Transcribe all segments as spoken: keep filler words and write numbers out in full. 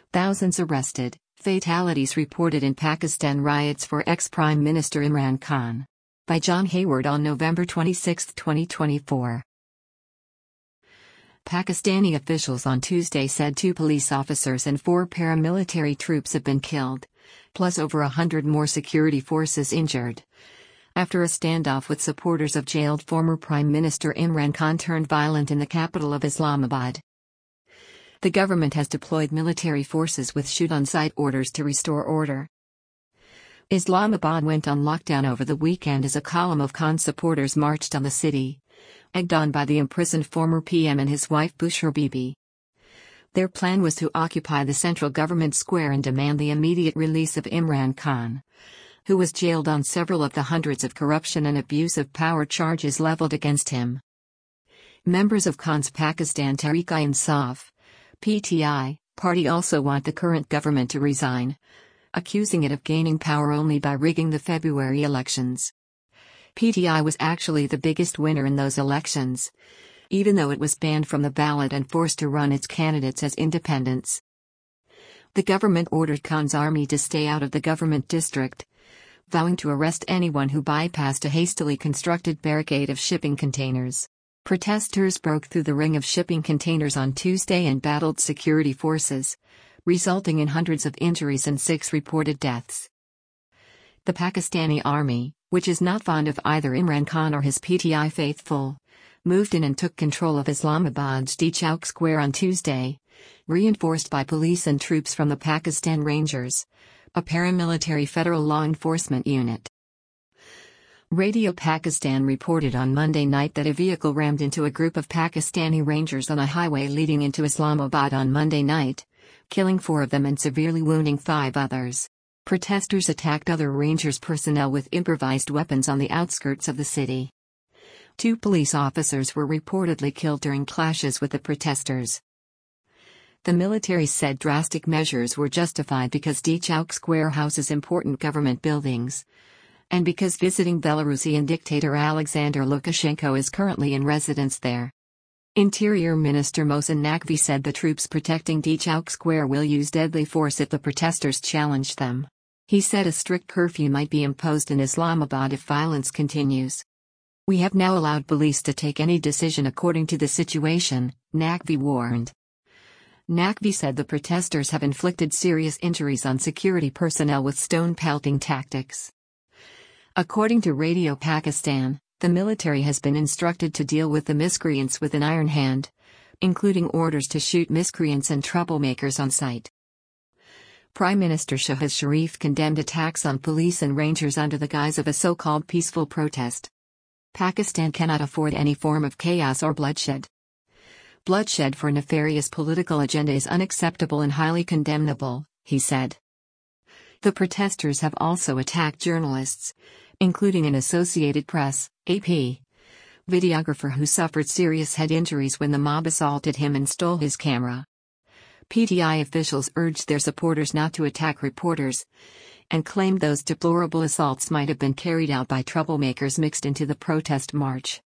Thousands arrested, fatalities reported in Pakistan riots for ex-Prime Minister Imran Khan. By John Hayward on November twenty-sixth, twenty twenty-four. Pakistani officials on Tuesday said two police officers and four paramilitary troops have been killed, plus over a hundred more security forces injured, after a standoff with supporters of jailed former Prime Minister Imran Khan turned violent in the capital of Islamabad. The government has deployed military forces with shoot-on-sight orders to restore order. Islamabad went on lockdown over the weekend as a column of Khan supporters marched on the city, egged on by the imprisoned former P M and his wife Bushra Bibi. Their plan was to occupy the central government square and demand the immediate release of Imran Khan, who was jailed on several of the hundreds of corruption and abuse of power charges leveled against him. Members of Khan's Pakistan Tehreek-i-Insaf (P T I) party also want the current government to resign, accusing it of gaining power only by rigging the February elections. P T I was actually the biggest winner in those elections, even though it was banned from the ballot and forced to run its candidates as independents. The government ordered Khan's army to stay out of the government district, vowing to arrest anyone who bypassed a hastily constructed barricade of shipping containers. Protesters broke through the ring of shipping containers on Tuesday and battled security forces, resulting in hundreds of injuries and six reported deaths. The Pakistani army, which is not fond of either Imran Khan or his P T I faithful, moved in and took control of Islamabad's D Chowk Square on Tuesday, reinforced by police and troops from the Pakistan Rangers, a paramilitary federal law enforcement unit. Radio Pakistan reported on Monday night that a vehicle rammed into a group of Pakistani Rangers on a highway leading into Islamabad on Monday night, killing four of them and severely wounding five others. Protesters attacked other Rangers personnel with improvised weapons on the outskirts of the city. Two police officers were reportedly killed during clashes with the protesters. The military said drastic measures were justified because D Chowk Square houses important government buildings, and because visiting Belarusian dictator Alexander Lukashenko is currently in residence there. Interior Minister Mohsen Naqvi said the troops protecting D Chowk Square will use deadly force if the protesters challenge them. He said a strict curfew might be imposed in Islamabad if violence continues. "We have now allowed police to take any decision according to the situation," Naqvi warned. Naqvi said the protesters have inflicted serious injuries on security personnel with stone-pelting tactics. According to Radio Pakistan, the military has been instructed to deal with the miscreants with an iron hand, including orders to shoot miscreants and troublemakers on sight. Prime Minister Shahbaz Sharif condemned attacks on police and rangers under the guise of a so-called peaceful protest. Pakistan cannot afford any form of chaos or bloodshed. Bloodshed for nefarious political agenda is unacceptable and highly condemnable, he said. The protesters have also attacked journalists, including an Associated Press (A P) videographer who suffered serious head injuries when the mob assaulted him and stole his camera. P T I officials urged their supporters not to attack reporters, and claimed those deplorable assaults might have been carried out by troublemakers mixed into the protest march.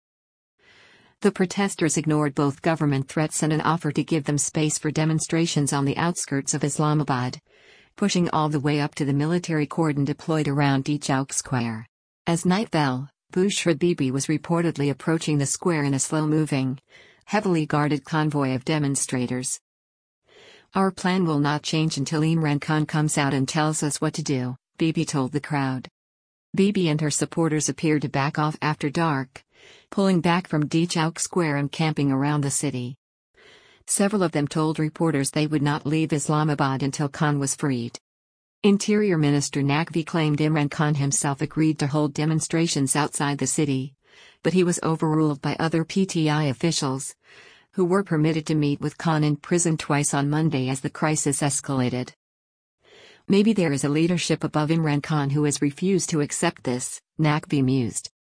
The protesters ignored both government threats and an offer to give them space for demonstrations on the outskirts of Islamabad, pushing all the way up to the military cordon deployed around D Chowk Square. As night fell, Bushra Bibi was reportedly approaching the square in a slow-moving, heavily guarded convoy of demonstrators. "Our plan will not change until Imran Khan comes out and tells us what to do," Bibi told the crowd. Bibi and her supporters appeared to back off after dark, pulling back from D Chowk Square and camping around the city. Several of them told reporters they would not leave Islamabad until Khan was freed. Interior Minister Naqvi claimed Imran Khan himself agreed to hold demonstrations outside the city, but he was overruled by other P T I officials, who were permitted to meet with Khan in prison twice on Monday as the crisis escalated. "Maybe there is a leadership above Imran Khan who has refused to accept this," Naqvi mused.